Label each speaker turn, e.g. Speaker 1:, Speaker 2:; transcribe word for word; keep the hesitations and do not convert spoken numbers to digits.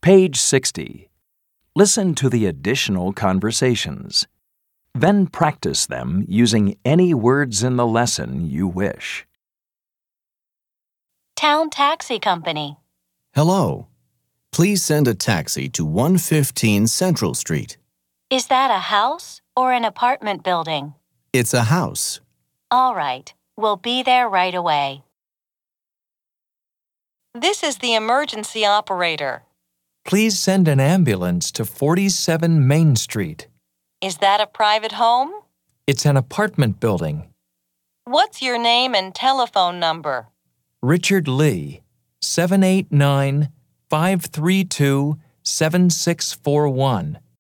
Speaker 1: Page sixty. Listen to the additional conversations. Then practice them using any words in the lesson you wish.
Speaker 2: Town Taxi Company.
Speaker 3: Hello. Please send a taxi to one fifteen Central Street.
Speaker 2: Is that a house or an apartment building?
Speaker 3: It's a house.
Speaker 2: All right, we'll be there right away. This is the emergency operator.
Speaker 4: Please send an ambulance to forty-seven Main Street.
Speaker 2: Is that a private home?
Speaker 4: It's an apartment building.
Speaker 2: What's your name and telephone number?
Speaker 4: Richard Lee, seven eight nine, five three two, seven six four one.